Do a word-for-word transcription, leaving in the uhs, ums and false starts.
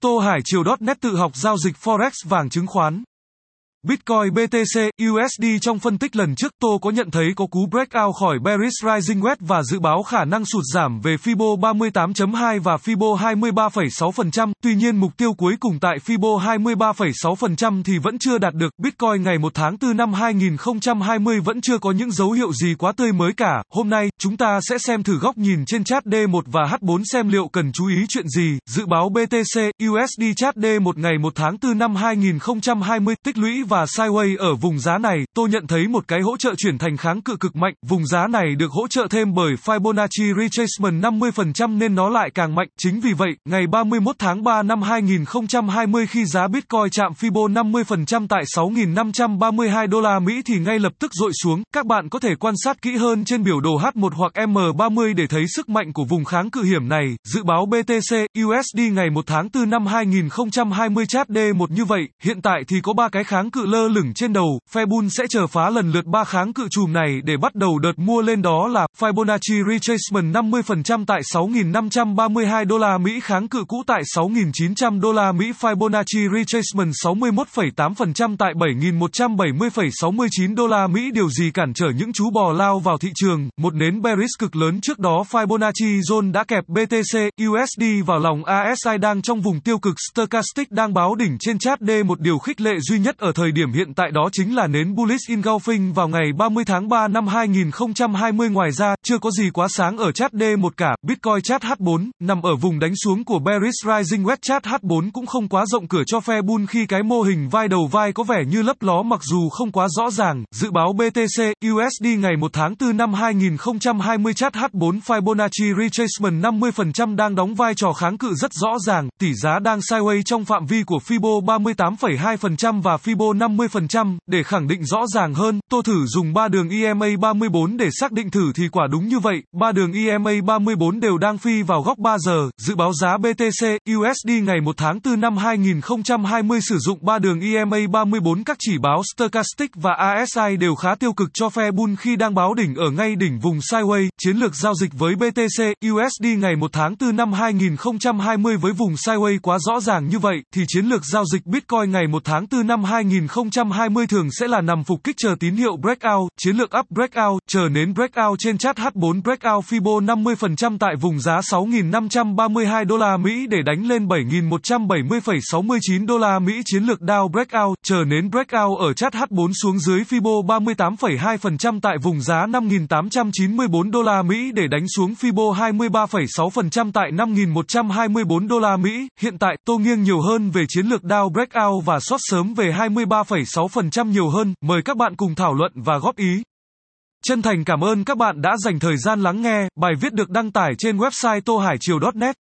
Tô Hải Triều chấm net tự học giao dịch Forex vàng chứng khoán. Bitcoin bê tê xê, u ét đê trong phân tích lần trước Tô có nhận thấy có cú breakout khỏi bearish rising wedge và dự báo khả năng sụt giảm về Fibo ba mươi tám chấm hai và Fibo hai mươi ba phẩy sáu phần trăm, tuy nhiên mục tiêu cuối cùng tại Fibo hai mươi ba phẩy sáu phần trăm thì vẫn chưa đạt được. Bitcoin ngày một tháng tư năm hai nghìn không trăm hai mươi vẫn chưa có những dấu hiệu gì quá tươi mới cả. Hôm nay, chúng ta sẽ xem thử góc nhìn trên chart D một và H bốn xem liệu cần chú ý chuyện gì. Dự báo bê tê xê, u ét đê chart D một ngày một tháng tư năm hai nghìn không trăm hai mươi tích lũy và sideways ở vùng giá này, tôi nhận thấy một cái hỗ trợ chuyển thành kháng cự cực mạnh. Vùng giá này được hỗ trợ thêm bởi Fibonacci retracement năm mươi phần trăm nên nó lại càng mạnh. Chính vì vậy, ngày ba mươi mốt tháng ba năm hai nghìn không trăm hai mươi khi giá Bitcoin chạm Fibo năm mươi phần trăm tại sáu nghìn năm trăm ba mươi hai đô la Mỹ thì ngay lập tức dội xuống. Các bạn có thể quan sát kỹ hơn trên biểu đồ H một hoặc M ba mươi để thấy sức mạnh của vùng kháng cự hiểm này. Dự báo bê tê xê, u ét đê ngày một tháng tư năm hai nghìn không trăm hai mươi chart D một như vậy, hiện tại thì có ba cái kháng cự lơ lửng trên đầu. Phe bull sẽ chờ phá lần lượt ba kháng cự chùm này để bắt đầu đợt mua lên, đó là Fibonacci retracement năm mươi phần trăm tại sáu nghìn năm trăm ba mươi hai đô la Mỹ, kháng cự cũ tại sáu nghìn chín trăm đô la Mỹ, Fibonacci retracement sáu mươi mốt phẩy tám phần trăm tại bảy nghìn một trăm bảy mươi phẩy sáu mươi chín đô la Mỹ. Điều gì cản trở những chú bò lao vào thị trường? Một nến bearish cực lớn trước đó Fibonacci zone đã kẹp bê tê xê, u ét đê vào lòng a ét i đang trong vùng tiêu cực. Stochastic đang báo đỉnh trên chart D một. Điều khích lệ duy nhất ở thời điểm hiện tại đó chính là nến bullish engulfing vào ngày ba mươi tháng ba năm hai nghìn không trăm hai mươi. Ngoài ra, chưa có gì quá sáng ở chart D một cả. Bitcoin chart H bốn nằm ở vùng đánh xuống của bearish rising wedge. Chart H bốn cũng không quá rộng cửa cho phe bull khi cái mô hình vai đầu vai có vẻ như lấp ló mặc dù không quá rõ ràng. Dự báo bê tê xê, u ét đê ngày một tháng tư năm hai nghìn không trăm hai mươi chart H bốn Fibonacci retracement năm mươi phần trăm đang đóng vai trò kháng cự rất rõ ràng. Tỷ giá đang sideways trong phạm vi của Fibo ba mươi tám phẩy hai phần trăm và Fibo năm mươi phần trăm. Để khẳng định rõ ràng hơn, tôi thử dùng ba đường e em a ba mươi bốn để xác định thử thì quả đúng như vậy. Ba đường e em a ba mươi bốn đều đang phi vào góc ba giờ. Dự báo giá bê tê xê, u ét đê ngày một tháng tư năm hai nghìn không trăm hai mươi sử dụng ba đường e em a ba mươi bốn, các chỉ báo Stochastic và a ét i đều khá tiêu cực cho phe bull khi đang báo đỉnh ở ngay đỉnh vùng sideways. Chiến lược giao dịch với bê tê xê, u ét đê ngày một tháng tư năm hai nghìn không trăm hai mươi với vùng sideways quá rõ ràng như vậy, thì chiến lược giao dịch Bitcoin ngày một tháng tư năm hai nghìn không trăm hai mươi thường sẽ là nằm phục kích chờ tín hiệu breakout. Chiến lược up breakout, chờ nến breakout trên chart H bốn breakout Fibo năm mươi phần trăm tại vùng giá sáu nghìn năm trăm ba mươi hai đô la Mỹ để đánh lên bảy nghìn một trăm bảy mươi phẩy sáu mươi chín đô la Mỹ. Chiến lược down breakout, chờ nến breakout ở chart H bốn xuống dưới Fibo ba mươi tám phẩy hai phần trăm tại vùng giá năm nghìn tám trăm chín mươi bốn đô la Mỹ để đánh xuống Fibo hai mươi ba phẩy sáu phần trăm tại năm nghìn một trăm hai mươi bốn đô la Mỹ. Hiện tại, tôi nghiêng nhiều hơn về chiến lược down breakout và short sớm về hai mươi ba phẩy sáu phần trăm nhiều hơn. Mời các bạn cùng thảo luận và góp ý. Chân thành cảm ơn các bạn đã dành thời gian lắng nghe. Bài viết được đăng tải trên website tô hải triều chấm net.